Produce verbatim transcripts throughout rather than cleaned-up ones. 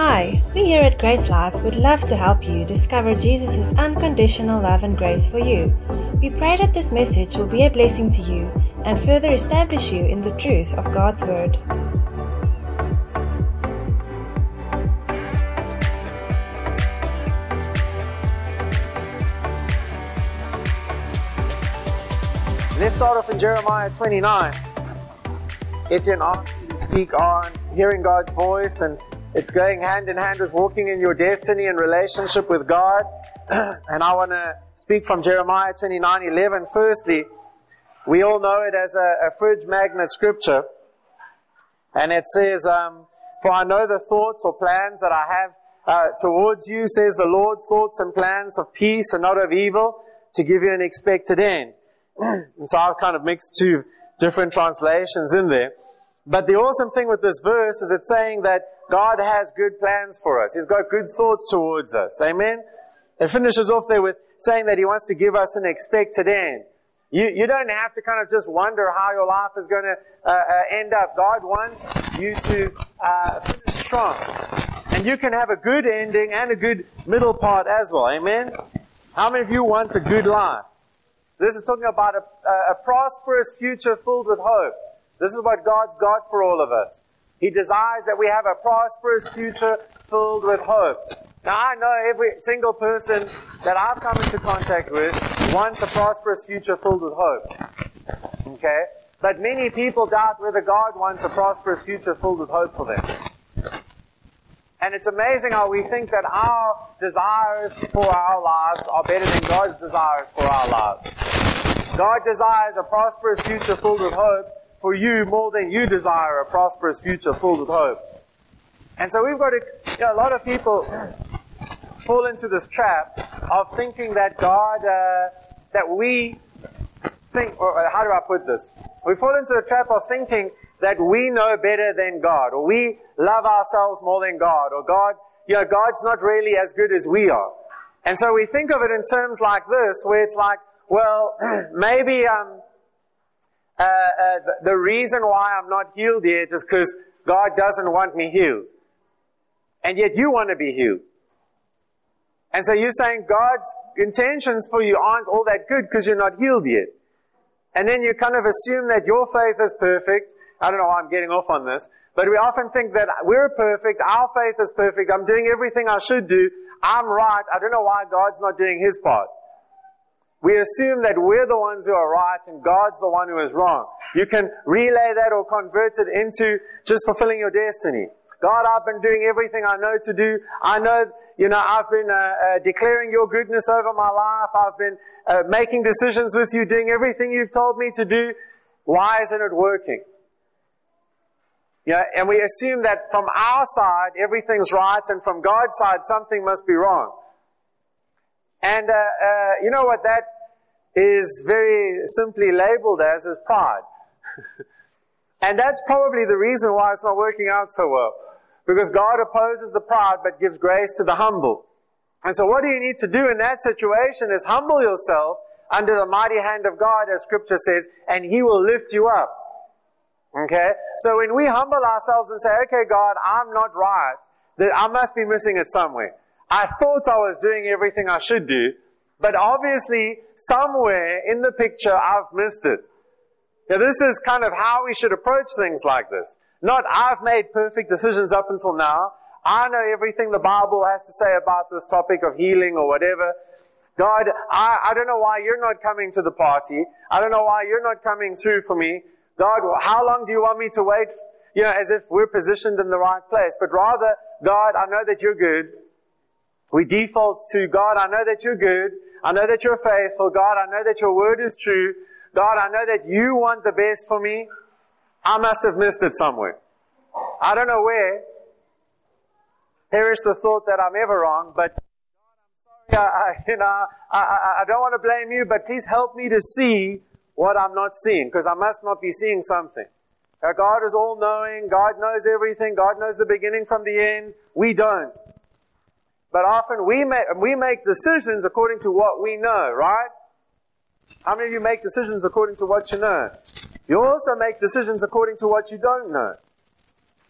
Hi, we here at Grace Life would love to help you discover Jesus' unconditional love and grace for you. We pray that this message will be a blessing to you and further establish you in the truth of God's Word. Let's start off in Jeremiah twenty-nine. Etienne asked you to speak on hearing God's voice, and it's going hand in hand with walking in your destiny and relationship with God. And I want to speak from Jeremiah twenty-nine eleven. Firstly, we all know it as a, a fridge magnet scripture. And it says, um, For I know the thoughts or plans that I have uh, towards you, says the Lord, thoughts and plans of peace and not of evil, to give you an expected end. And so I've kind of mixed two different translations in there. But the awesome thing with this verse is it's saying that God has good plans for us. He's got good thoughts towards us. Amen? It finishes off there with saying that He wants to give us an expected end. You, you don't have to kind of just wonder how your life is going to uh, uh, end up. God wants you to uh, finish strong. And you can have a good ending and a good middle part as well. Amen? How many of you want a good life? This is talking about a, a prosperous future filled with hope. This is what God's got for all of us. He desires that we have a prosperous future filled with hope. Now, I know every single person that I've come into contact with wants a prosperous future filled with hope. Okay? But many people doubt whether God wants a prosperous future filled with hope for them. And it's amazing how we think that our desires for our lives are better than God's desires for our lives. God desires a prosperous future filled with hope for you more than you desire a prosperous future filled with hope. And so we've got to, you know, a lot of people fall into this trap of thinking that God, uh, that we think, or how do I put this? We fall into the trap of thinking that we know better than God, or we love ourselves more than God, or God, you know, God's not really as good as we are. And so we think of it in terms like this, where it's like, well, maybe um, uh, uh, the reason why I'm not healed yet is because God doesn't want me healed. And yet you want to be healed. And so you're saying God's intentions for you aren't all that good because you're not healed yet. And then you kind of assume that your faith is perfect. I don't know why I'm getting off on this, but we often think that we're perfect, our faith is perfect, I'm doing everything I should do, I'm right, I don't know why God's not doing His part. We assume that we're the ones who are right and God's the one who is wrong. You can relay that or convert it into just fulfilling your destiny. God, I've been doing everything I know to do. I know, you know, I've been uh, uh, declaring your goodness over my life. I've been uh, making decisions with you, doing everything you've told me to do. Why isn't it working? You know, and we assume that from our side, everything's right, and from God's side, something must be wrong. And, uh, uh, you know what that is very simply labeled as, is pride. And that's probably the reason why it's not working out so well. Because God opposes the proud, but gives grace to the humble. And so what do you need to do in that situation is humble yourself under the mighty hand of God, as Scripture says, and He will lift you up. Okay? So when we humble ourselves and say, okay, God, I'm not right, that I must be missing it somewhere. I thought I was doing everything I should do, but obviously somewhere in the picture I've missed it. Now this is kind of how we should approach things like this. Not, I've made perfect decisions up until now. I know everything the Bible has to say about this topic of healing or whatever. God, I, I don't know why you're not coming to the party. I don't know why you're not coming through for me. God, how long do you want me to wait? You know, as if we're positioned in the right place. But rather, God, I know that you're good. We default to, God, I know that you're good. I know that you're faithful. God, I know that your word is true. God, I know that you want the best for me. I must have missed it somewhere. I don't know where. Perish the thought that I'm ever wrong, but God, I'm sorry, I, I, you know, I, I, I don't want to blame you, but please help me to see what I'm not seeing, because I must not be seeing something. Now, God is all-knowing. God knows everything. God knows the beginning from the end. We don't. But often we make, we make decisions according to what we know, right? How many of you make decisions according to what you know? You also make decisions according to what you don't know.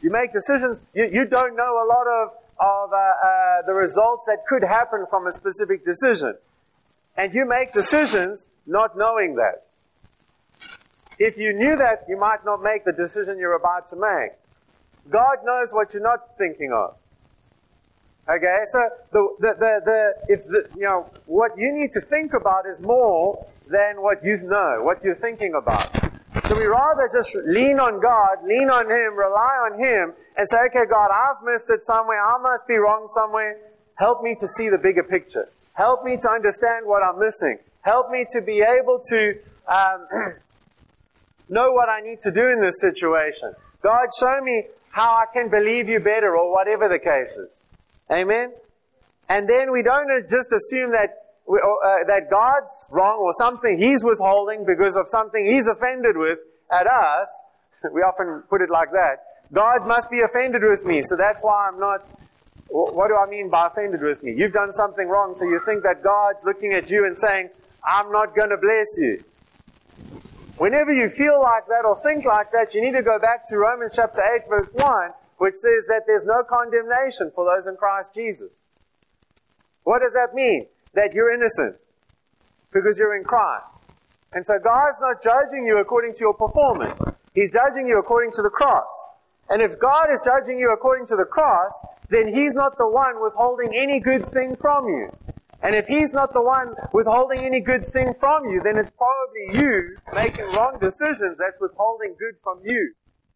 You make decisions. You, you don't know a lot of, of uh, uh, the results that could happen from a specific decision. And you make decisions not knowing that. If you knew that, you might not make the decision you're about to make. God knows what you're not thinking of. Okay, so the, the, the, the, if the, you know, what you need to think about is more than what you know, what you're thinking about. So we rather just lean on God, lean on Him, rely on Him, and say, okay, God, I've missed it somewhere, I must be wrong somewhere. Help me to see the bigger picture. Help me to understand what I'm missing. Help me to be able to um, know what I need to do in this situation. God, show me how I can believe you better, or whatever the case is. Amen? And then we don't just assume that we, uh, that God's wrong or something He's withholding because of something He's offended with at us. We often put it like that. God must be offended with me, so that's why I'm not... What do I mean by offended with me? You've done something wrong, so you think that God's looking at you and saying, I'm not going to bless you. Whenever you feel like that or think like that, you need to go back to Romans chapter eight verse one, which says that there's no condemnation for those in Christ Jesus. What does that mean? That you're innocent because you're in Christ. And so God's not judging you according to your performance. He's judging you according to the cross. And if God is judging you according to the cross, then He's not the one withholding any good thing from you. And if He's not the one withholding any good thing from you, then it's probably you making wrong decisions that's withholding good from you.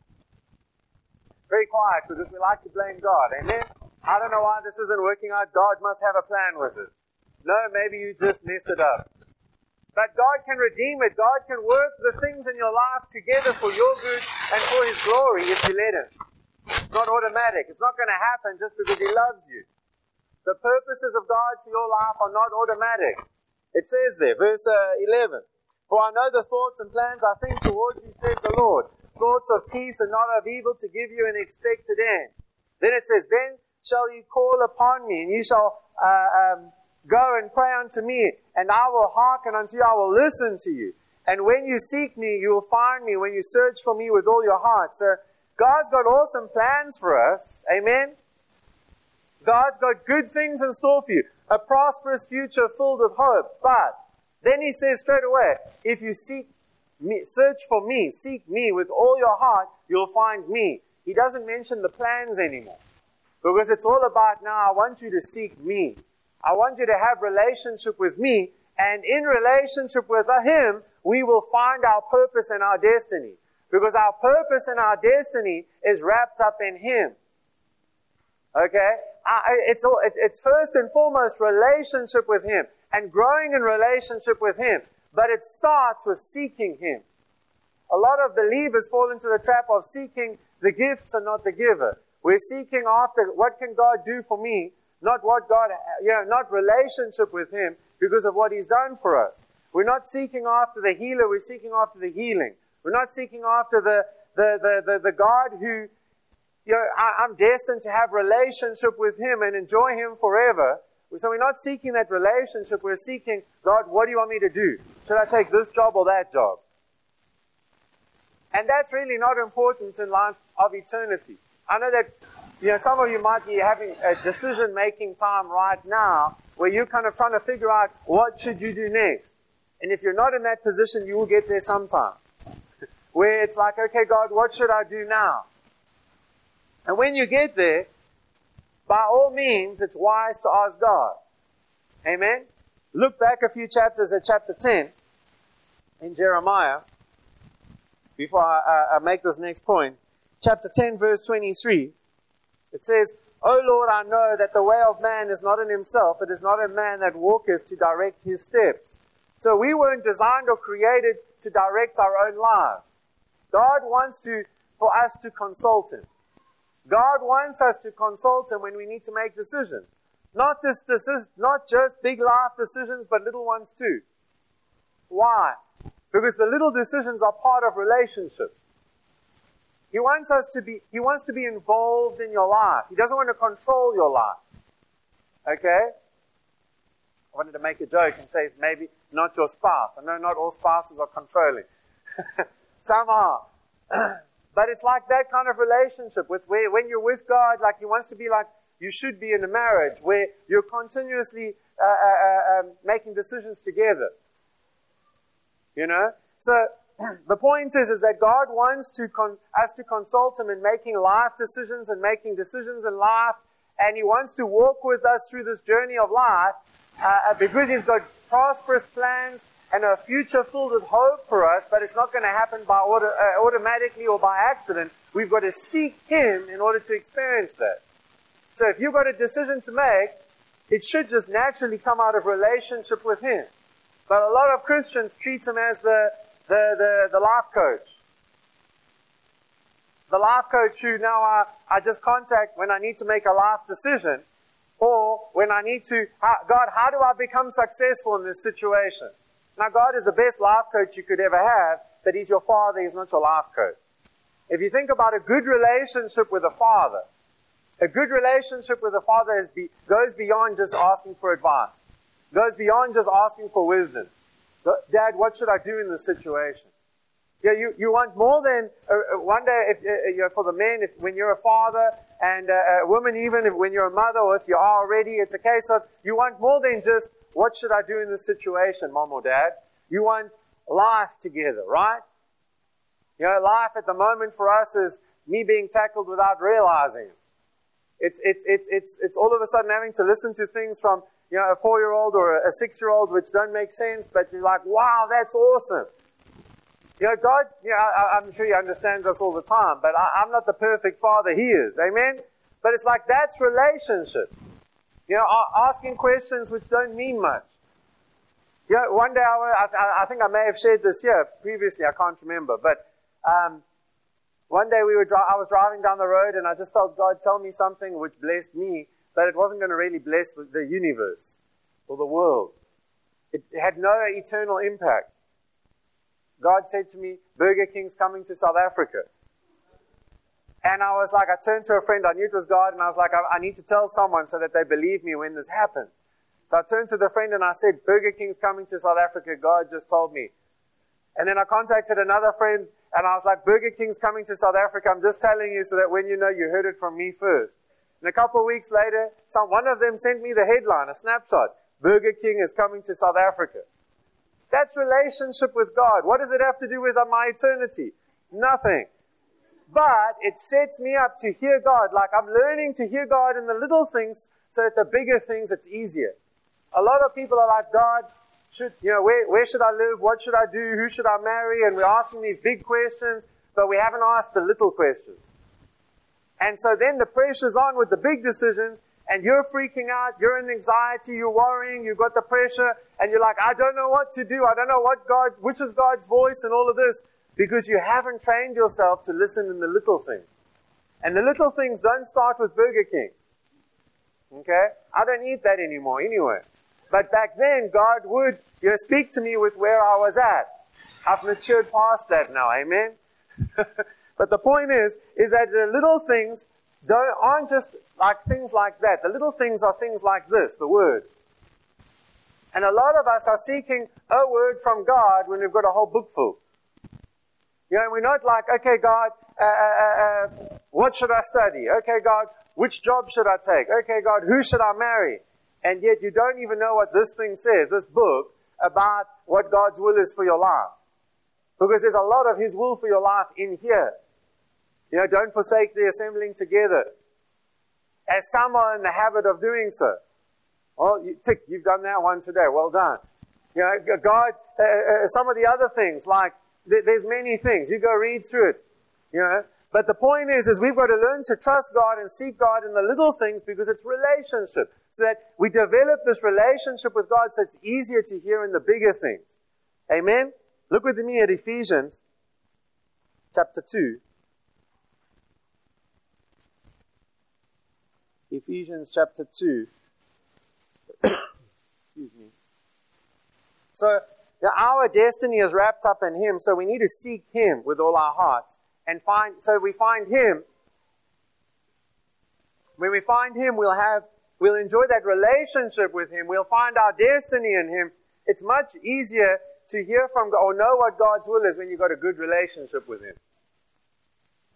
Very quiet, because we like to blame God. Amen? I don't know why this isn't working out. God must have a plan with it. No, maybe you just messed it up. But God can redeem it. God can work the things in your life together for your good and for His glory if you let Him. It's not automatic. It's not going to happen just because He loves you. The purposes of God for your life are not automatic. It says there, verse uh, eleven, For I know the thoughts and plans I think towards you, says the Lord, thoughts of peace and not of evil, to give you an expected end. Then it says, Then shall you call upon me, and you shall uh, um, go and pray unto me, and I will hearken unto you, I will listen to you. And when you seek me, you will find me, when you search for me with all your heart. So God's got awesome plans for us. Amen? God's got good things in store for you. A prosperous future filled with hope. But then He says straight away, if you seek me, search for me, seek me with all your heart, you'll find me. He doesn't mention the plans anymore. Because it's all about now, I want you to seek me. I want you to have relationship with me. And in relationship with Him, we will find our purpose and our destiny. Because our purpose and our destiny is wrapped up in Him. Okay? It's, all, it's first and foremost relationship with Him. And growing in relationship with Him. But it starts with seeking Him. A lot of believers fall into the trap of seeking the gifts and not the giver. We're seeking after, what can God do for me? Not what God, you know, not relationship with Him because of what He's done for us. We're not seeking after the healer, we're seeking after the healing. We're not seeking after the, the, the, the, the God who, you know, I, I'm destined to have relationship with Him and enjoy Him forever. So we're not seeking that relationship, we're seeking, God, what do you want me to do? Should I take this job or that job? And that's really not important in life of eternity. I know that, you know, some of you might be having a decision-making time right now where you're kind of trying to figure out what should you do next. And if you're not in that position, you will get there sometime. Where it's like, okay, God, what should I do now? And when you get there, by all means, it's wise to ask God. Amen? Look back a few chapters at chapter ten in Jeremiah before I, I, I make this next point. Chapter ten, verse twenty-three. It says, O Lord, I know that the way of man is not in himself. It is not in man that walketh to direct his steps. So we weren't designed or created to direct our own lives. God wants to, for us to consult Him. God wants us to consult Him when we need to make decisions. Not just, not just big life decisions, but little ones too. Why? Because the little decisions are part of relationships. He wants us to be, He wants to be involved in your life. He doesn't want to control your life. Okay? I wanted to make a joke and say maybe not your spouse. I know not all spouses are controlling. Some are. But it's like that kind of relationship with where when you're with God, like He wants to be like you should be in a marriage, where you're continuously uh, uh, uh, um, making decisions together. You know? So, the point is, is that God wants to con- us to consult Him in making life decisions and making decisions in life, and He wants to walk with us through this journey of life uh, because He's got prosperous plans and a future filled with hope for us, but it's not going to happen by auto- uh, automatically or by accident. We've got to seek Him in order to experience that. So if you've got a decision to make, it should just naturally come out of relationship with Him. But a lot of Christians treat Him as the The, the, the life coach. The life coach who now I, I just contact when I need to make a life decision, or when I need to, how, God, how do I become successful in this situation? Now God is the best life coach you could ever have, but He's your Father, He's not your life coach. If you think about a good relationship with a father, a good relationship with a father is be, goes beyond just asking for advice, goes beyond just asking for wisdom. Dad, what should I do in this situation? Yeah, you, you want more than, uh, one day, if, uh, you know, for the men, if, when you're a father, and uh, a woman even, if, when you're a mother, or if you are already, it's a case of, you want more than just, what should I do in this situation, mom or dad? You want life together, right? You know, life at the moment for us is me being tackled without realizing it. It's, it's, it's, it's, it's all of a sudden having to listen to things from, you know, a four-year-old or a six-year-old which don't make sense, but you're like, wow, that's awesome. You know, God, you know, I, I'm sure He understands us all the time, but I, I'm not the perfect father, He is. Amen? But it's like, that's relationship. You know, asking questions which don't mean much. You know, one day, I, I, I think I may have shared this here previously, I can't remember, but um, one day we were dri- I was driving down the road and I just felt God tell me something which blessed me, but it wasn't going to really bless the, the universe or the world. It, it had no eternal impact. God said to me, Burger King's coming to South Africa. And I was like, I turned to a friend, I knew it was God, and I was like, I, I need to tell someone so that they believe me when this happens. So I turned to the friend and I said, Burger King's coming to South Africa, God just told me. And then I contacted another friend and I was like, Burger King's coming to South Africa, I'm just telling you so that when you know, you heard it from me first. And a couple of weeks later, some, one of them sent me the headline, a snapshot. Burger King is coming to South Africa. That's relationship with God. What does it have to do with my eternity? Nothing. But it sets me up to hear God. Like I'm learning to hear God in the little things so that the bigger things, it's easier. A lot of people are like, God, should, you know, where, where should I live? What should I do? Who should I marry? And we're asking these big questions, but we haven't asked the little questions. And so then the pressure's on with the big decisions, and you're freaking out, you're in anxiety, you're worrying, you've got the pressure, and you're like, I don't know what to do, I don't know what God, which is God's voice and all of this, because you haven't trained yourself to listen in the little things. And the little things don't start with Burger King. Okay? I don't eat that anymore anyway. But back then, God would, you know, speak to me with where I was at. I've matured past that now, amen? But the point is, is that the little things don't, aren't just like things like that. The little things are things like this, the Word. And a lot of us are seeking a word from God when we've got a whole book full. You know, we're not like, okay, God, uh, uh, uh, what should I study? Okay, God, which job should I take? Okay, God, who should I marry? And yet you don't even know what this thing says, this book, about what God's will is for your life. Because there's a lot of His will for your life in here. You know, don't forsake the assembling together, as some are in the habit of doing so. Well, you, tick, you've done that one today. Well done. You know, God, uh, uh, some of the other things, like, th- there's many things. You go read through it. You know, but the point is, is we've got to learn to trust God and seek God in the little things because it's relationship. So that we develop this relationship with God so it's easier to hear in the bigger things. Amen? Look with me at Ephesians chapter two. Ephesians chapter two. Excuse me. So, you know, our destiny is wrapped up in Him, so we need to seek Him with all our hearts. And find, so we find Him. When we find Him, we'll have, we'll enjoy that relationship with Him. We'll find our destiny in Him. It's much easier to hear from God or know what God's will is when you've got a good relationship with Him.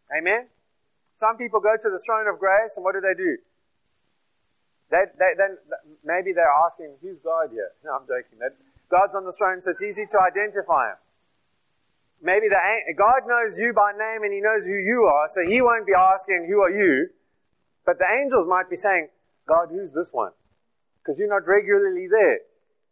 Amen? Some people go to the throne of grace, and what do they do? They, they, then maybe they're asking, who's God here? No, I'm joking. That God's on the throne, so it's easy to identify Him. Maybe the, God knows you by name, and He knows who you are, so He won't be asking, who are you? But the angels might be saying, God, who's this one? Because you're not regularly there.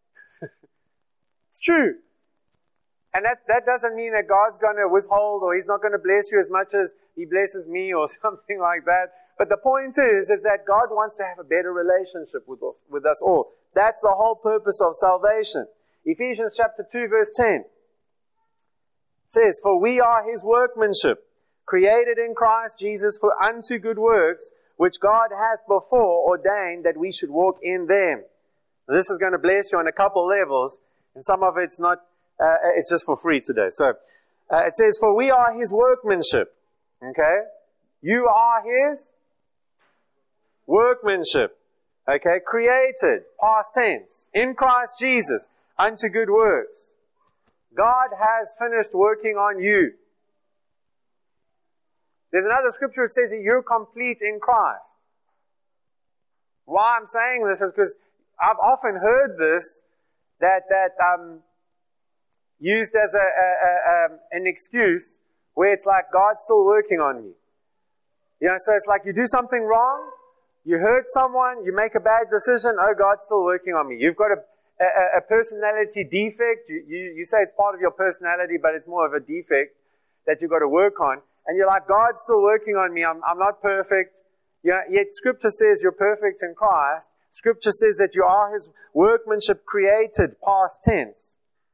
It's true. And that, that doesn't mean that God's going to withhold or He's not going to bless you as much as He blesses me or something like that. But the point is, is that God wants to have a better relationship with, with us all. That's the whole purpose of salvation. Ephesians chapter two verse ten says, For we are His workmanship, created in Christ Jesus for unto good works, which God hath before ordained that we should walk in them. This is going to bless you on a couple levels, and some of it's not, uh, it's just for free today. So, uh, it says, For we are His workmanship. Okay? You are His workmanship. Okay? Created, past tense, in Christ Jesus, unto good works. God has finished working on you. There's another scripture that says that you're complete in Christ. Why I'm saying this is because I've often heard this, that, that, um, used as a, a, a, um, an excuse where it's like God's still working on me. You know, so it's like you do something wrong, you hurt someone, you make a bad decision, oh, God's still working on me. You've got a, a, a personality defect, you, you, you say it's part of your personality, but it's more of a defect that you've got to work on. And you're like, God's still working on me, I'm, I'm not perfect. Yeah, yet Scripture says you're perfect in Christ. Scripture says that you are His workmanship created, past tense.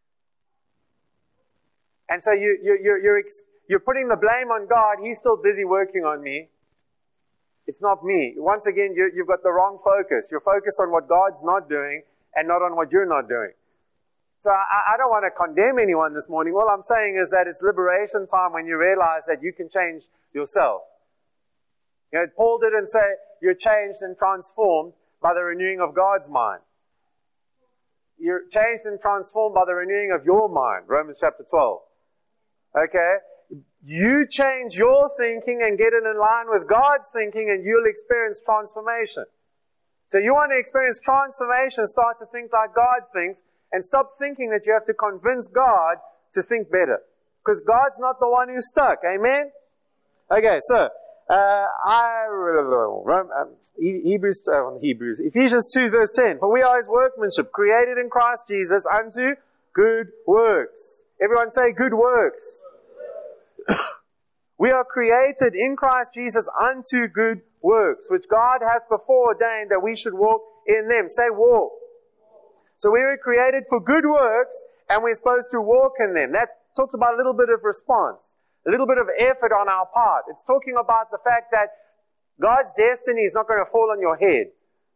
And so you, you, you're, you're, ex- you're putting the blame on God. He's still busy working on me. It's not me. Once again, you, you've got the wrong focus. You're focused on what God's not doing and not on what you're not doing. So I, I don't want to condemn anyone this morning. All I'm saying is that it's liberation time when you realize that you can change yourself. You know, Paul didn't say you're changed and transformed by the renewing of God's mind. You're changed and transformed by the renewing of your mind. Romans chapter twelve. Okay? You change your thinking and get it in line with God's thinking and you'll experience transformation. So you want to experience transformation, start to think like God thinks and stop thinking that you have to convince God to think better. Because God's not the one who's stuck. Amen? Okay, so, uh, I, um, Hebrews, uh, Hebrews, Ephesians two verse ten. For we are His workmanship, created in Christ Jesus unto good works. Everyone say good works. We are created in Christ Jesus unto good works, which God hath before ordained that we should walk in them. Say walk. So we were created for good works, and we're supposed to walk in them. That talks about a little bit of response, a little bit of effort on our part. It's talking about the fact that God's destiny is not going to fall on your head.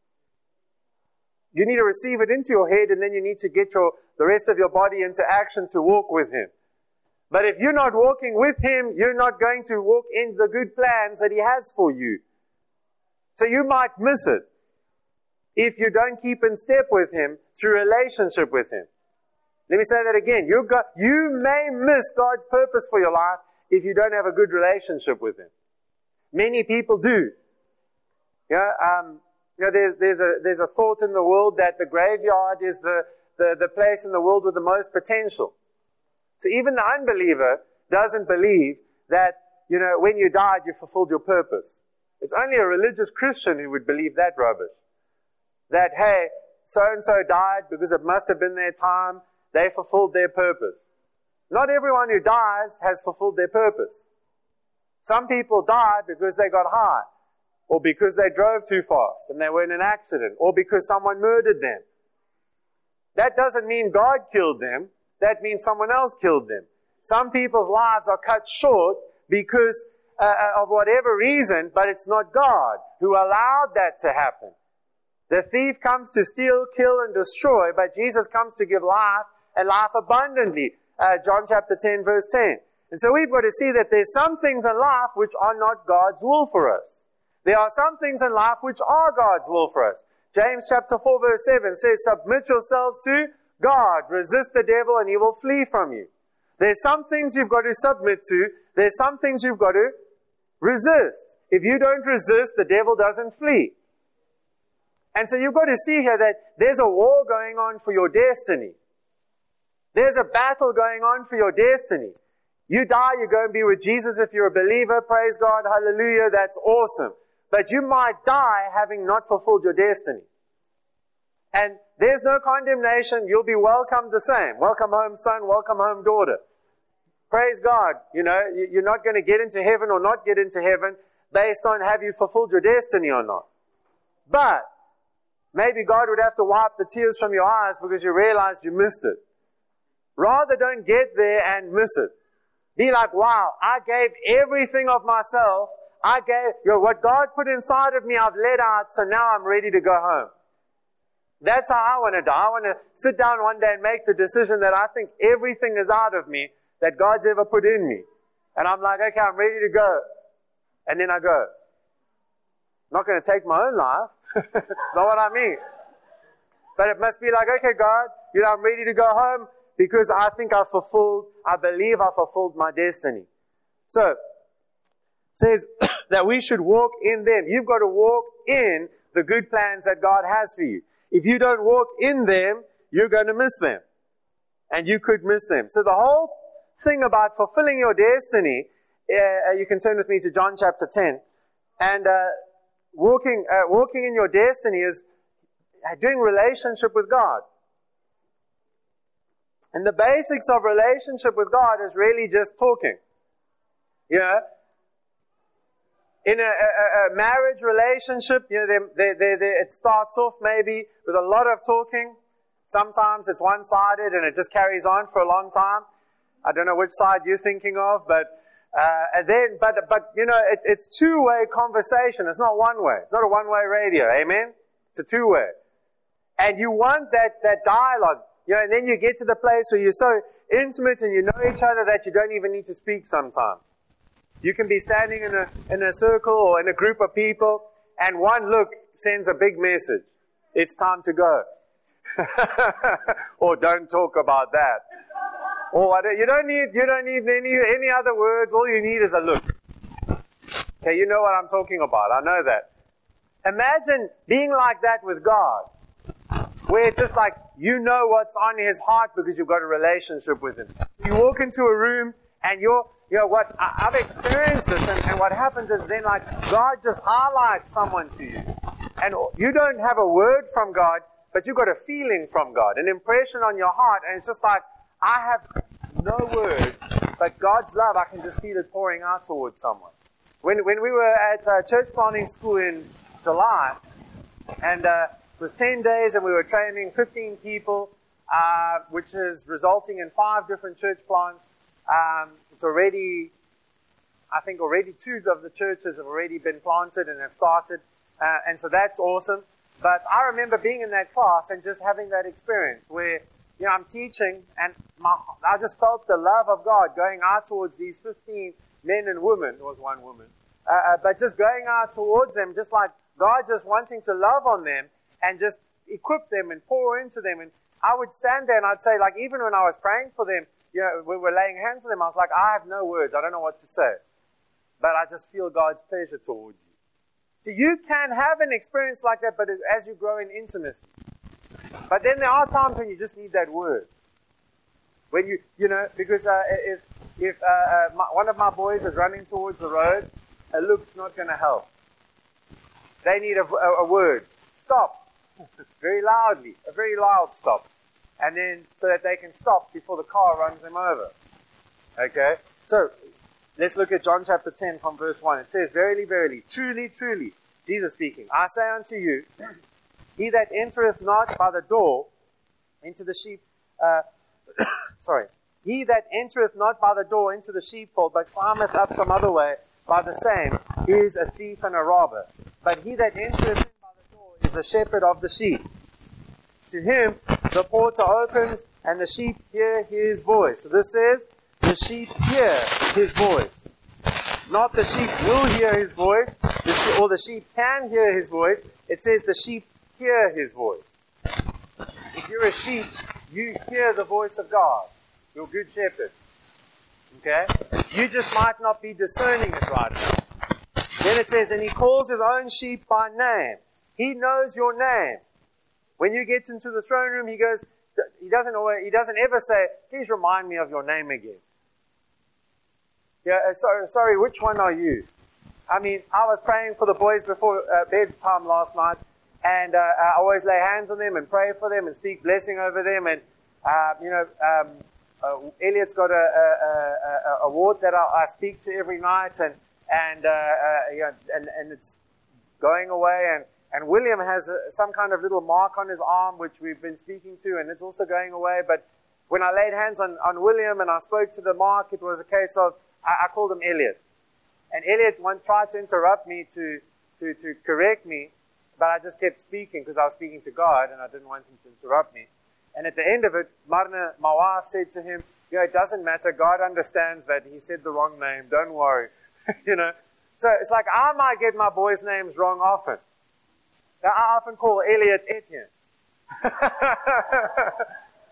You need to receive it into your head, and then you need to get your the rest of your body into action to walk with Him. But if you're not walking with Him, you're not going to walk in the good plans that He has for you. So you might miss it if you don't keep in step with Him through relationship with Him. Let me say that again. You got, you may miss God's purpose for your life if you don't have a good relationship with Him. Many people do. Yeah, um, you know, there's, there's a, there's a thought in the world that the graveyard is the, the, the place in the world with the most potential. So even the unbeliever doesn't believe that, you know, when you died, you fulfilled your purpose. It's only a religious Christian who would believe that rubbish. That, hey, so-and-so died because it must have been their time. They fulfilled their purpose. Not everyone who dies has fulfilled their purpose. Some people die because they got high, or because they drove too fast and they were in an accident, or because someone murdered them. That doesn't mean God killed them. That means someone else killed them. Some people's lives are cut short because uh, of whatever reason, but it's not God who allowed that to happen. The thief comes to steal, kill, and destroy, but Jesus comes to give life and life abundantly. Uh, John chapter ten, verse ten. And so we've got to see that there's some things in life which are not God's will for us. There are some things in life which are God's will for us. James chapter four, verse seven says, submit yourselves to God. Resist the devil and he will flee from you. There's some things you've got to submit to. There's some things you've got to Resist. If you don't resist, the devil doesn't flee. And so you've got to see here that there's a war going on for your destiny. There's a battle going on for your destiny. You die, you go and be with Jesus if you're a believer. Praise God, hallelujah, that's awesome. But you might die having not fulfilled your destiny. And there's no condemnation. You'll be welcomed the same. Welcome home, son. Welcome home, daughter. Praise God. You know, you're not going to get into heaven or not get into heaven based on have you fulfilled your destiny or not. But maybe God would have to wipe the tears from your eyes because you realized you missed it. Rather don't get there and miss it. Be like, wow, I gave everything of myself. I gave, you know, what God put inside of me, I've let out, so now I'm ready to go home. That's how I want to die. I want to sit down one day and make the decision that I think everything is out of me that God's ever put in me. And I'm like, okay, I'm ready to go. And then I go. I'm not going to take my own life. That's not what I mean. But it must be like, okay, God, you know, I'm ready to go home because I think I've fulfilled, I believe I've fulfilled my destiny. So, it says that we should walk in them. You've got to walk in the good plans that God has for you. If you don't walk in them, you're going to miss them. And you could miss them. So the whole thing about fulfilling your destiny, uh, you can turn with me to John chapter ten. And uh, walking, uh, walking in your destiny is doing relationship with God. And the basics of relationship with God is really just talking. You know, in a, a, a marriage relationship, you know, they, they, they, it starts off maybe with a lot of talking. Sometimes it's one-sided and it just carries on for a long time. I don't know which side you're thinking of, but uh, and then, but but you know, it, it's two-way conversation. It's not one-way. It's not a one-way radio. Amen. It's a two-way, and you want that that dialogue. You know, and then you get to the place where you're so intimate and you know each other that you don't even need to speak sometimes. You can be standing in a in a circle or in a group of people, and one look sends a big message. It's time to go. Or don't talk about that. Or what, you don't need you don't need any any other words. All you need is a look. Okay, you know what I'm talking about. I know that. Imagine being like that with God, where it's just like you know what's on His heart because you've got a relationship with Him. You walk into a room and you're, you know what, I, I've experienced this, and, and what happens is then like God just highlights someone to you, and you don't have a word from God, but you've got a feeling from God, an impression on your heart, and it's just like, I have no words, but God's love, I can just feel it pouring out towards someone. When when we were at uh, church planting school in July, and uh, it was ten days, and we were training fifteen people, uh, which is resulting in five different church plants. Um, it's already, I think already two of the churches have already been planted and have started, uh, and so that's awesome. But I remember being in that class and just having that experience where, you know, I'm teaching and my, I just felt the love of God going out towards these fifteen men and women. There was one woman. Uh, uh, but just going out towards them, just like God just wanting to love on them and just equip them and pour into them. And I would stand there and I'd say, like, even when I was praying for them, you know, we were laying hands on them, I was like, I have no words. I don't know what to say. But I just feel God's pleasure towards you. So you can have an experience like that, but as you grow in intimacy. But then there are times when you just need that word. When you, you know, because uh, if if uh, uh, my, one of my boys is running towards the road, a look's not going to help. They need a, a, a word. Stop. Very loudly. A very loud stop. And then, so that they can stop before the car runs them over. Okay? So, let's look at John chapter ten from verse one. It says, Verily, verily, truly, truly, Jesus speaking, I say unto you, he that entereth not by the door into the sheep, uh, sorry, he that entereth not by the door into the sheepfold, but climbeth up some other way, by the same, is a thief and a robber. But he that entereth in by the door is the shepherd of the sheep. To him the porter opens, and the sheep hear his voice. So this says, the sheep hear his voice. Not the sheep will hear his voice, the she- or the sheep can hear his voice. It says the sheep hear his voice. If you're a sheep, you hear the voice of God, your good shepherd. Okay? You just might not be discerning it right now. Then it says, and he calls his own sheep by name. He knows your name. When you get into the throne room, he goes, he doesn't always, he doesn't ever say, please remind me of your name again. Yeah, uh, sorry, sorry, which one are you? I mean, I was praying for the boys before uh, bedtime last night, and uh, I always lay hands on them and pray for them and speak blessing over them. And, uh, you know, um, uh, Elliot's got a, a, a, a award that I, I speak to every night, and, and, uh, uh, you know, and, and it's going away. And, and William has a, some kind of little mark on his arm, which we've been speaking to, and it's also going away. But when I laid hands on, on William and I spoke to the mark, it was a case of, I, I called him Elliot. And Elliot one tried to interrupt me to, to, to correct me, but I just kept speaking because I was speaking to God and I didn't want him to interrupt me. And at the end of it, Marna, my wife, said to him, you know, it doesn't matter. God understands that he said the wrong name. Don't worry. You know. So it's like I might get my boys' names wrong often. Now, I often call Elliot Etienne. I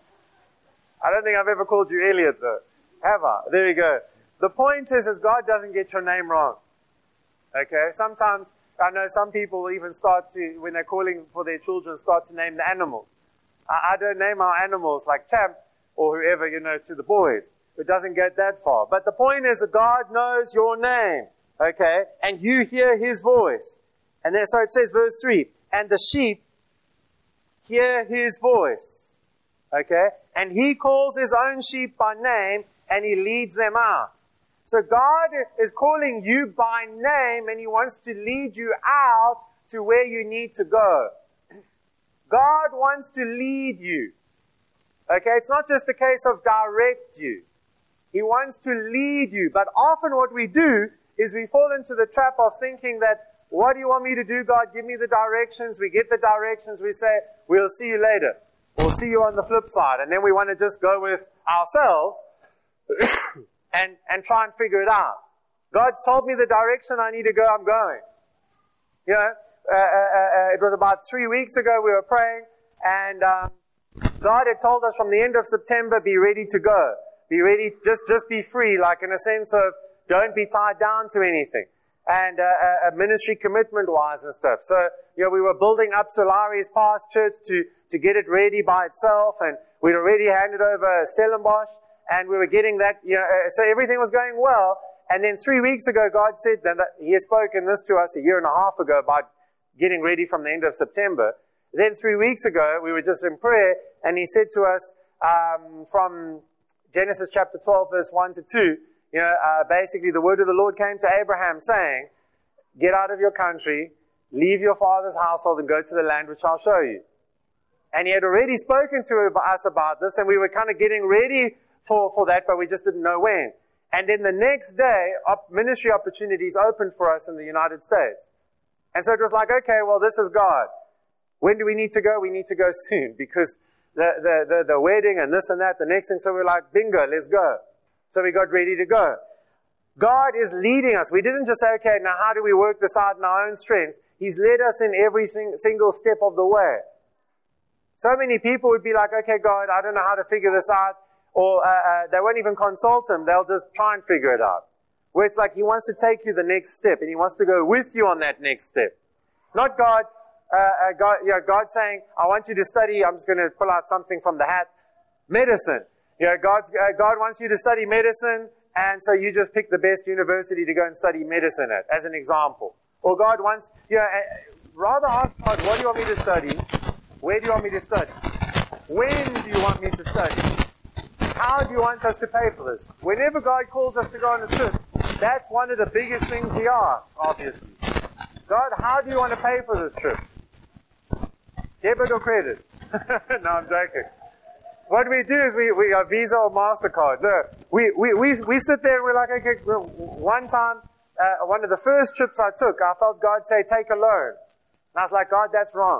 don't think I've ever called you Elliot though. Have I? There you go. The point is, is God doesn't get your name wrong. Okay? Sometimes, I know some people even start to, when they're calling for their children, start to name the animals. I, I don't name our animals like Champ or whoever, you know, to the boys. It doesn't get that far. But the point is that God knows your name. Okay? And you hear his voice. And then, so it says, verse three, and the sheep hear his voice. Okay? And he calls his own sheep by name and he leads them out. So God is calling you by name and he wants to lead you out to where you need to go. God wants to lead you. Okay, it's not just a case of direct you. He wants to lead you. But often what we do is we fall into the trap of thinking that, what do you want me to do, God? Give me the directions. We get the directions. We say, we'll see you later. We'll see you on the flip side. And then we want to just go with ourselves and, and try and figure it out. God's told me the direction I need to go, I'm going. You know, uh, uh, uh, it was about three weeks ago we were praying, and um, God had told us from the end of September, be ready to go. Be ready, just, just be free, like in a sense of don't be tied down to anything. And uh, uh, ministry commitment-wise and stuff. So, you know, we were building up Solari's past church to, to get it ready by itself, and we'd already handed over Stellenbosch, and we were getting that, you know, uh, so everything was going well. And then three weeks ago, God said that He has spoken this to us a year and a half ago about getting ready from the end of September. Then three weeks ago, we were just in prayer, and He said to us um, from Genesis chapter twelve, verse one to two, you know, uh, basically the word of the Lord came to Abraham saying, get out of your country, leave your father's household, and go to the land which I'll show you. And He had already spoken to us about this, and we were kind of getting ready for, for that, but we just didn't know when. And then the next day, op- ministry opportunities opened for us in the United States. And so it was like, okay, well, this is God. When do we need to go? We need to go soon, because the, the, the, the wedding and this and that, the next thing, so we're like, bingo, let's go. So we got ready to go. God is leading us. We didn't just say, okay, now how do we work this out in our own strength? He's led us in every single step of the way. So many people would be like, okay, God, I don't know how to figure this out. Or uh, uh, they won't even consult Him. They'll just try and figure it out. Where it's like He wants to take you the next step, and He wants to go with you on that next step. Not God, uh, uh, God, you know, God saying, I want you to study, I'm just going to pull out something from the hat, medicine. You know, God, uh, God wants you to study medicine, and so you just pick the best university to go and study medicine at, as an example. Or God wants, you know, uh, rather ask God, what do you want me to study? Where do you want me to study? When do you want me to study? How do you want us to pay for this? Whenever God calls us to go on a trip, that's one of the biggest things we ask, obviously. God, how do you want to pay for this trip? Debit or credit? No, I'm joking. What we do is we, we are Visa or MasterCard. No, we, we, we, we sit there and we're like, okay, one time, uh, one of the first trips I took, I felt God say, take a loan. And I was like, God, that's wrong.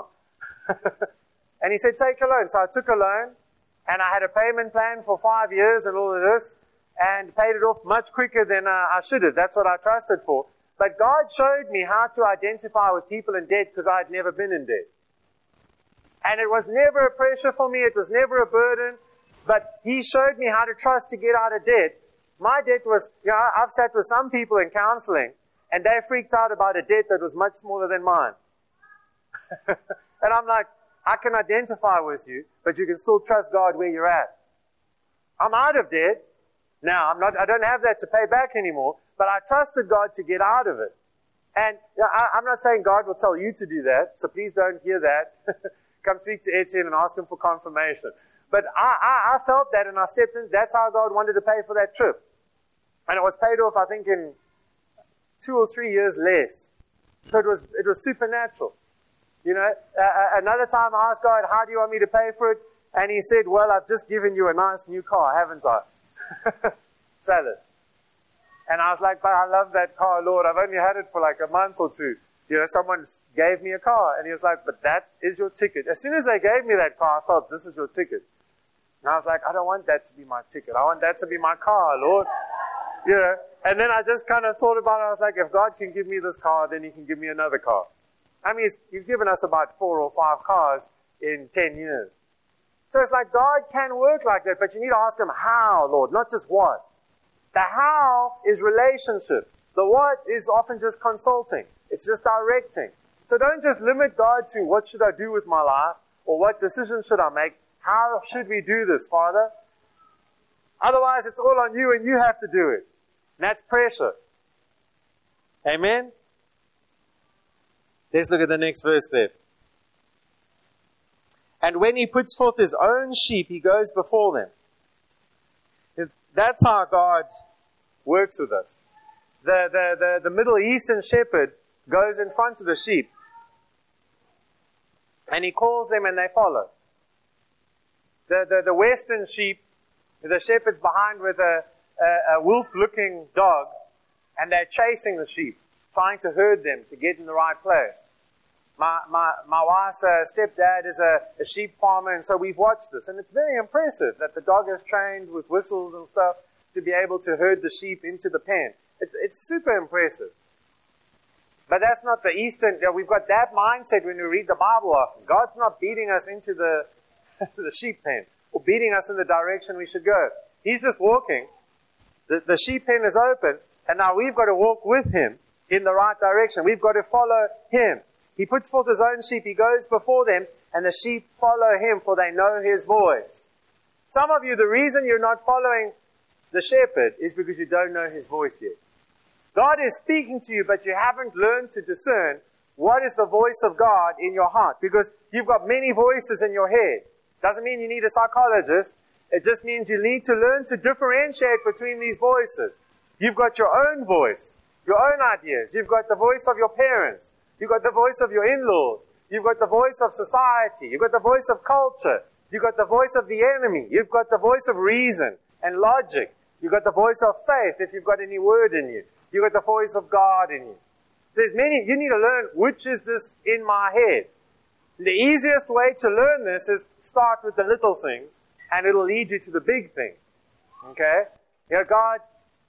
And He said, take a loan. So I took a loan, and I had a payment plan for five years and all of this, and paid it off much quicker than uh, I should have. That's what I trusted for. But God showed me how to identify with people in debt because I had never been in debt. And it was never a pressure for me. It was never a burden. But He showed me how to trust to get out of debt. My debt was, you know, I've sat with some people in counseling, and they freaked out about a debt that was much smaller than mine. And I'm like, I can identify with you, but you can still trust God where you're at. I'm out of debt. Now, I'm not, I don't have that to pay back anymore, but I trusted God to get out of it. And you know, I, I'm not saying God will tell you to do that, so please don't hear that. Come speak to Etienne and ask him for confirmation. But I, I, I felt that and I stepped in. That's how God wanted to pay for that trip. And it was paid off, I think, in two or three years less. So it was, it was supernatural. You know, uh, another time I asked God, how do you want me to pay for it? And he said, well, I've just given you a nice new car, haven't I? Sell it. And I was like, but I love that car, Lord. I've only had it for like a month or two. You know, someone gave me a car. And he was like, but that is your ticket. As soon as they gave me that car, I thought, this is your ticket. And I was like, I don't want that to be my ticket. I want that to be my car, Lord. You know, and then I just kind of thought about it. I was like, if God can give me this car, then he can give me another car. I mean, he's, he's given us about four or five cars in ten years. So it's like God can work like that, but you need to ask him how, Lord, not just what. The how is relationship. The what is often just consulting. It's just directing. So don't just limit God to what should I do with my life or what decision should I make. How should we do this, Father? Otherwise, it's all on you and you have to do it. And that's pressure. Amen? Let's look at the next verse there. And when he puts forth his own sheep, he goes before them. That's how God works with us. The, the, the, the Middle Eastern shepherd goes in front of the sheep. And he calls them and they follow. The, the, the Western sheep, the shepherd's behind with a, a, a wolf-looking dog, and they're chasing the sheep, trying to herd them to get in the right place. My, my, my wife's uh, stepdad is a, a sheep farmer, and so we've watched this. And it's very impressive that the dog is trained with whistles and stuff to be able to herd the sheep into the pen. It's, it's super impressive. But that's not the Eastern, you know, we've got that mindset when we read the Bible often. God's not beating us into the, the sheep pen or beating us in the direction we should go. He's just walking. The, the sheep pen is open, and now we've got to walk with him in the right direction. We've got to follow him. He puts forth his own sheep. He goes before them, and the sheep follow him, for they know his voice. Some of you, the reason you're not following the shepherd is because you don't know his voice yet. God is speaking to you, but you haven't learned to discern what is the voice of God in your heart, because you've got many voices in your head. Doesn't mean you need a psychologist. It just means you need to learn to differentiate between these voices. You've got your own voice, your own ideas. You've got the voice of your parents. You've got the voice of your in-laws. You've got the voice of society. You've got the voice of culture. You've got the voice of the enemy. You've got the voice of reason and logic. You've got the voice of faith, if you've got any word in you. You've got the voice of God in you. There's many, you need to learn which is this in my head. The easiest way to learn this is start with the little things, and it'll lead you to the big thing. Okay? You know, God,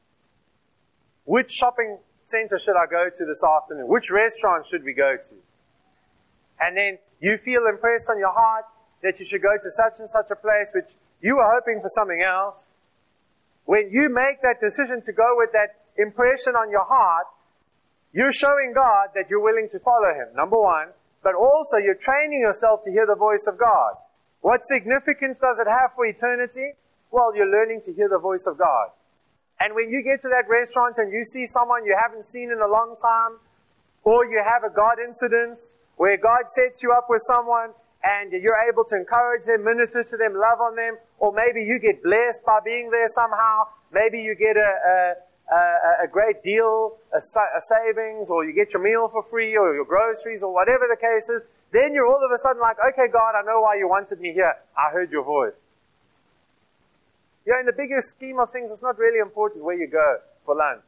which shopping center should I go to this afternoon? Which restaurant should we go to? And then you feel impressed on your heart that you should go to such and such a place, which you were hoping for something else. When you make that decision to go with that impression on your heart, you're showing God that you're willing to follow him, number one. But also you're training yourself to hear the voice of God. What significance does it have for eternity? Well, you're learning to hear the voice of God. And when you get to that restaurant and you see someone you haven't seen in a long time, or you have a God incident where God sets you up with someone and you're able to encourage them, minister to them, love on them, or maybe you get blessed by being there somehow. Maybe you get a, a, a, a great deal, a, a savings, or you get your meal for free, or your groceries, or whatever the case is. Then you're all of a sudden like, okay, God, I know why you wanted me here. I heard your voice. Yeah, in the bigger scheme of things, it's not really important where you go for lunch.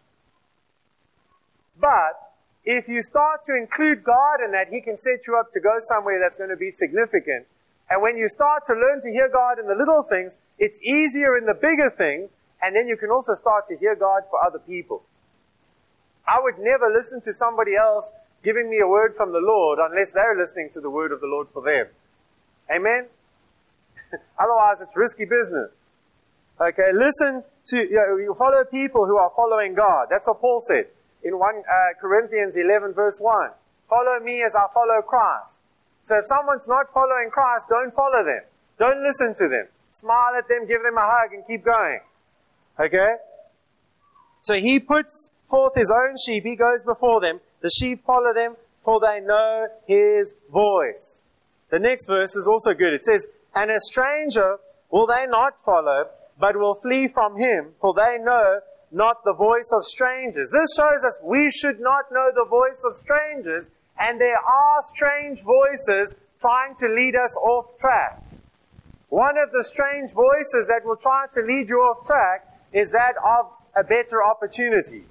But if you start to include God in that, he can set you up to go somewhere that's going to be significant. And when you start to learn to hear God in the little things, it's easier in the bigger things, and then you can also start to hear God for other people. I would never listen to somebody else giving me a word from the Lord unless they're listening to the word of the Lord for them. Amen? Otherwise, it's risky business. Okay, listen to, you know, you follow people who are following God. That's what Paul said. in First Corinthians eleven verse one. Follow me as I follow Christ. So if someone's not following Christ, don't follow them. Don't listen to them. Smile at them, give them a hug, and keep going. Okay? So he puts forth his own sheep. He goes before them. The sheep follow them, for they know his voice. The next verse is also good. It says, and a stranger will they not follow, but will flee from him, for they know not the voice of strangers. This shows us we should not know the voice of strangers, and there are strange voices trying to lead us off track. One of the strange voices that will try to lead you off track is that of a better opportunity.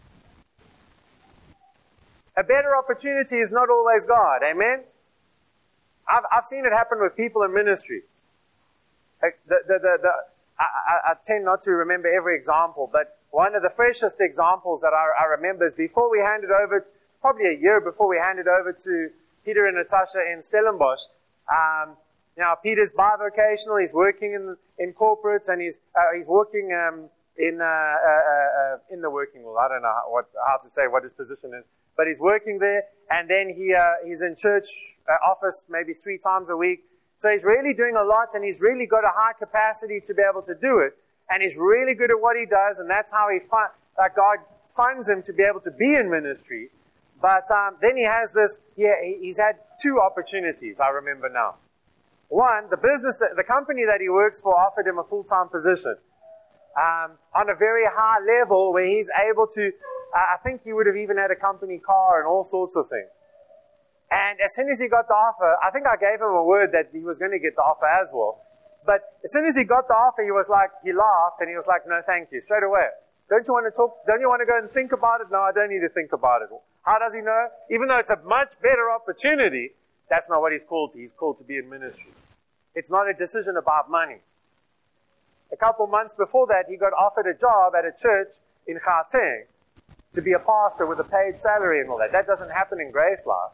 A better opportunity is not always God. Amen? I've, I've seen it happen with people in ministry. The, the, the, the, I, I, I tend not to remember every example, but one of the freshest examples that I, I remember is before we handed over, probably a year before we handed over to Peter and Natasha in Stellenbosch. Um, now, Peter's bivocational. He's working in in corporates, and he's uh, he's working um, in uh, uh, uh, in the working world. I don't know how, what how to say what his position is, but he's working there, and then he uh, he's in church uh, office maybe three times a week. So he's really doing a lot, and he's really got a high capacity to be able to do it, and he's really good at what he does, and that's how he fun- like God funds him to be able to be in ministry. But um, then he has this. Yeah, he's had two opportunities. I remember now. One, the business, the company that he works for offered him a full-time position um, on a very high level where he's able to, uh, I think he would have even had a company car and all sorts of things. And as soon as he got the offer, I think I gave him a word that he was going to get the offer as well. But as soon as he got the offer, he was like, he laughed and he was like, no, thank you, straight away. Don't you want to talk, don't you want to go and think about it? No, I don't need to think about it. How does he know? Even though it's a much better opportunity, that's not what he's called to. He's called to be in ministry. It's not a decision about money. A couple months before that, he got offered a job at a church in Gauteng to be a pastor with a paid salary and all that. That doesn't happen in Grace Life.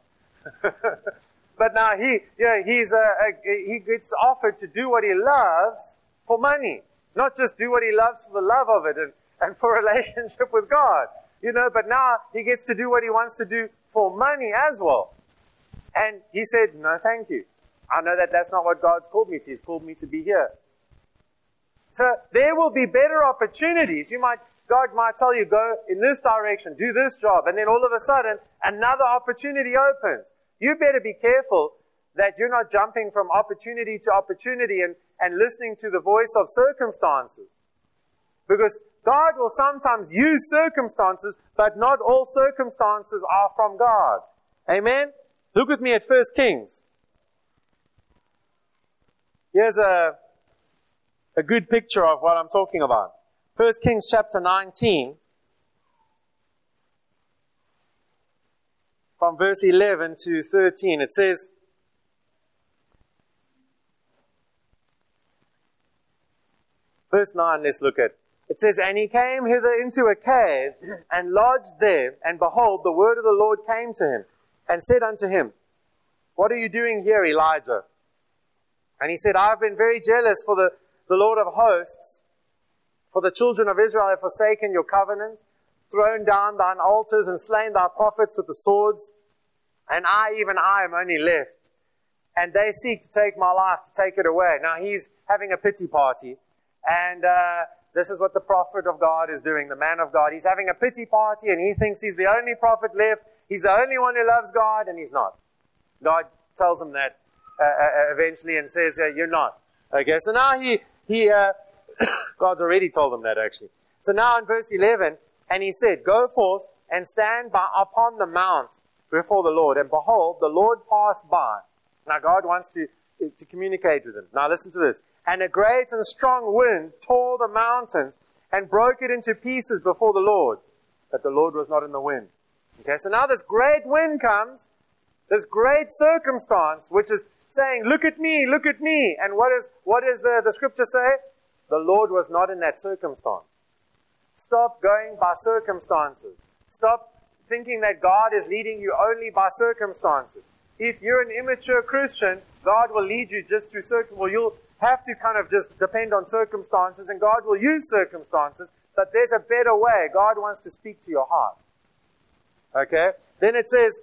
But now he, yeah, he's a, a, he gets offered to do what he loves for money. Not just do what he loves for the love of it and, and for a relationship with God. You know, but now he gets to do what he wants to do for money as well. And he said, no, thank you. I know that that's not what God's called me to. He's called me to be here. So there will be better opportunities. You might, God might tell you, go in this direction, do this job, and then all of a sudden, another opportunity opens. You better be careful that you're not jumping from opportunity to opportunity and, and listening to the voice of circumstances. Because God will sometimes use circumstances, but not all circumstances are from God. Amen? Look with me at First Kings. Here's a, a good picture of what I'm talking about. First Kings chapter nineteen, from verse eleven to thirteen, it says, verse nine, let's look at. It says, and he came hither into a cave, and lodged there, and behold, the word of the Lord came to him, and said unto him, what are you doing here, Elijah? And he said, I have been very jealous for the, the Lord of hosts, for the children of Israel have forsaken your covenant, thrown down thine altars, and slain thy prophets with the swords, and I, even I, am only left. And they seek to take my life, to take it away. Now he's having a pity party, and uh, this is what the prophet of God is doing, the man of God. He's having a pity party, and he thinks he's the only prophet left. He's the only one who loves God, and he's not. God tells him that uh, uh, eventually and says, uh, you're not. Okay, so now he, he uh, God's already told him that actually. So now in verse eleven, and he said, go forth and stand by upon the mount before the Lord. And behold, the Lord passed by. Now God wants to, to communicate with him. Now listen to this. And a great and strong wind tore the mountains and broke it into pieces before the Lord. But the Lord was not in the wind. Okay, so now this great wind comes, this great circumstance, which is saying, look at me, look at me. And what is, what does the, the scripture say? The Lord was not in that circumstance. Stop going by circumstances. Stop thinking that God is leading you only by circumstances. If you're an immature Christian, God will lead you just through circumstances. Well, you'll have to kind of just depend on circumstances, and God will use circumstances, but there's a better way. God wants to speak to your heart. Okay? Then it says,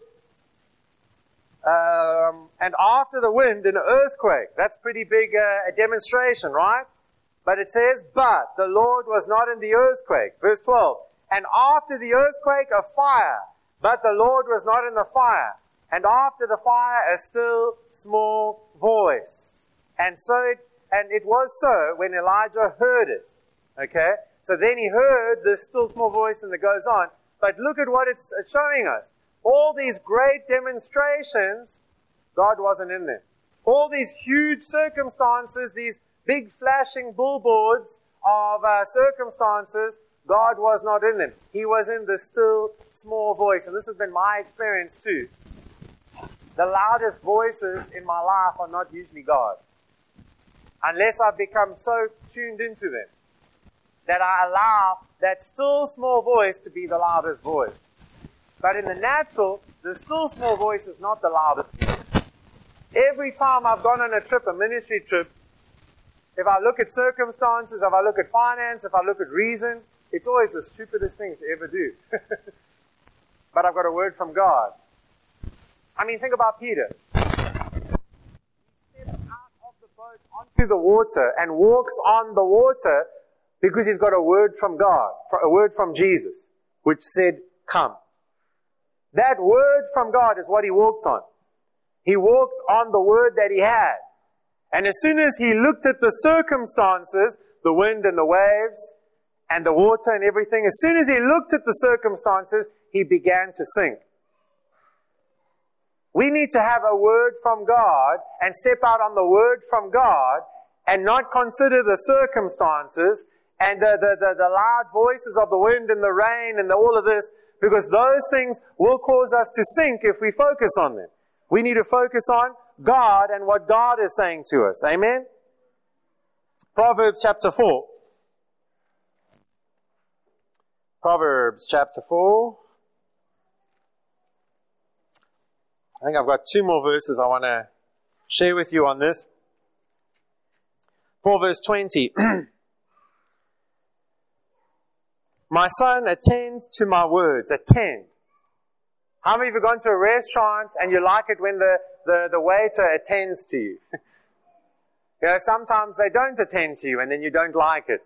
um, and after the wind, an earthquake. That's pretty big uh, a demonstration, right? But it says, but the Lord was not in the earthquake. Verse twelve. And after the earthquake, a fire. But the Lord was not in the fire. And after the fire, a still small voice. And so it, and it was so when Elijah heard it. Okay? So then he heard this still small voice, and it goes on. But look at what it's showing us. All these great demonstrations, God wasn't in them. All these huge circumstances, these big flashing billboards of uh, circumstances, God was not in them. He was in the still small voice. And this has been my experience too. The loudest voices in my life are not usually God. Unless I've become so tuned into them that I allow that still small voice to be the loudest voice. But in the natural, the still small voice is not the loudest voice. Every time I've gone on a trip, a ministry trip, if I look at circumstances, if I look at finance, if I look at reason, it's always the stupidest thing to ever do. But I've got a word from God. I mean, think about Peter. He steps out of the boat onto the water and walks on the water because he's got a word from God, a word from Jesus, which said, come. That word from God is what he walked on. He walked on the word that he had. And as soon as he looked at the circumstances, the wind and the waves and the water and everything, as soon as he looked at the circumstances, he began to sink. We need to have a word from God and step out on the word from God and not consider the circumstances and the, the, the, the loud voices of the wind and the rain and the, all of this, because those things will cause us to sink if we focus on them. We need to focus on God and what God is saying to us. Amen? Proverbs chapter four. Proverbs chapter four. I think I've got two more verses I want to share with you on this. four verse twenty. My son, attend to my words. Attend. How many of you have gone to a restaurant and you like it when the, the, the waiter attends to you? You know, sometimes they don't attend to you and then you don't like it.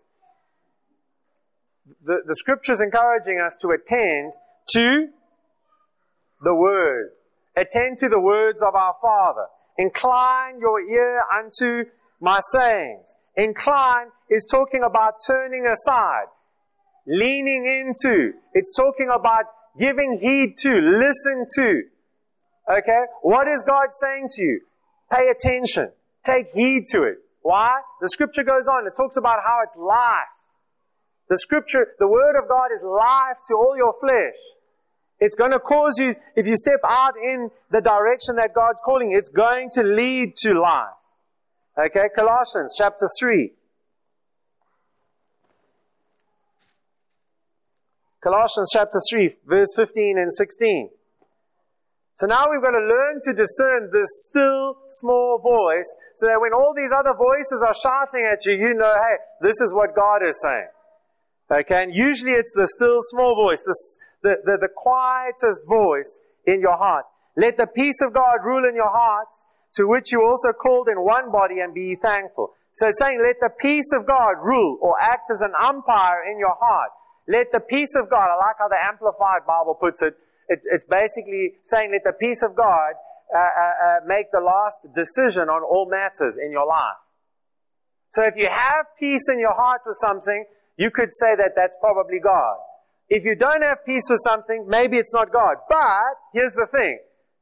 The, the scripture is encouraging us to attend to the word. Attend to the words of our Father. Incline your ear unto my sayings. Incline is talking about turning aside, leaning into. It's talking about giving heed to, listen to. Okay? What is God saying to you? Pay attention. Take heed to it. Why? The scripture goes on. It talks about how it's life. The scripture, the word of God is life to all your flesh. It's going to cause you, if you step out in the direction that God's calling, it's going to lead to life. Okay? Colossians chapter three. Colossians chapter three, verse fifteen and sixteen. So now we've got to learn to discern this still small voice so that when all these other voices are shouting at you, you know, hey, this is what God is saying. Okay, and usually it's the still small voice, this, the, the, the quietest voice in your heart. Let the peace of God rule in your hearts, to which you also called in one body, and be ye thankful. So it's saying, let the peace of God rule or act as an umpire in your heart. Let the peace of God, I like how the Amplified Bible puts it, it it's basically saying let the peace of God uh, uh, uh, make the last decision on all matters in your life. So if you have peace in your heart with something, you could say that that's probably God. If you don't have peace with something, maybe it's not God. But here's the thing.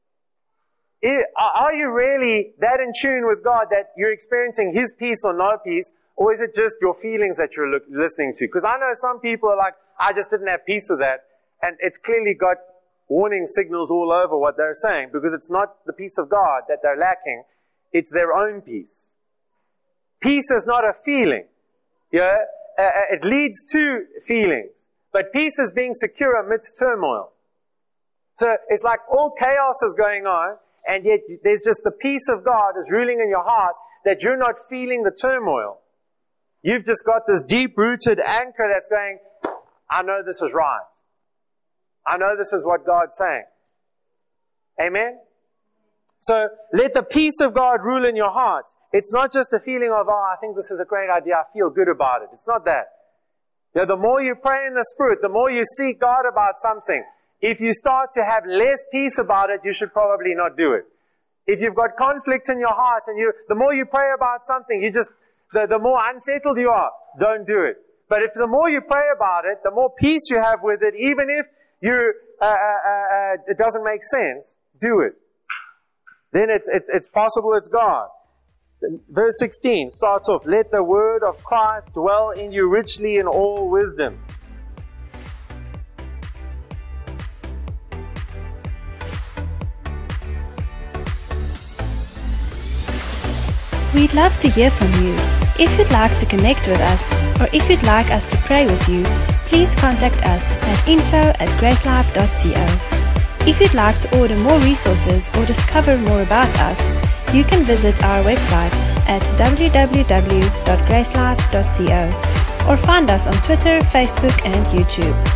Are you really that in tune with God that you're experiencing His peace or no peace? Or is it just your feelings that you're look, listening to? Because I know some people are like, I just didn't have peace with that. And it's clearly got warning signals all over what they're saying. Because it's not the peace of God that they're lacking. It's their own peace. Peace is not a feeling. Yeah? Uh, it leads to feelings. But peace is being secure amidst turmoil. So it's like all chaos is going on. And yet there's just the peace of God is ruling in your heart that you're not feeling the turmoil. You've just got this deep-rooted anchor that's going, I know this is right. I know this is what God's saying. Amen? So let the peace of God rule in your heart. It's not just a feeling of, oh, I think this is a great idea, I feel good about it. It's not that. You know, the more you pray in the Spirit, the more you seek God about something, if you start to have less peace about it, you should probably not do it. If you've got conflict in your heart, and you, the more you pray about something, you just, the, the more unsettled you are, don't do it. But if the more you pray about it, the more peace you have with it, even if you, uh, uh, uh, it doesn't make sense, do it. Then it's, it's, it's possible it's God. Verse sixteen starts off, let the word of Christ dwell in you richly in all wisdom. We'd love to hear from you. If you'd like to connect with us, or if you'd like us to pray with you, please contact us at info at gracelife dot co. If you'd like to order more resources or discover more about us, you can visit our website at w w w dot gracelife dot co or find us on Twitter, Facebook and YouTube.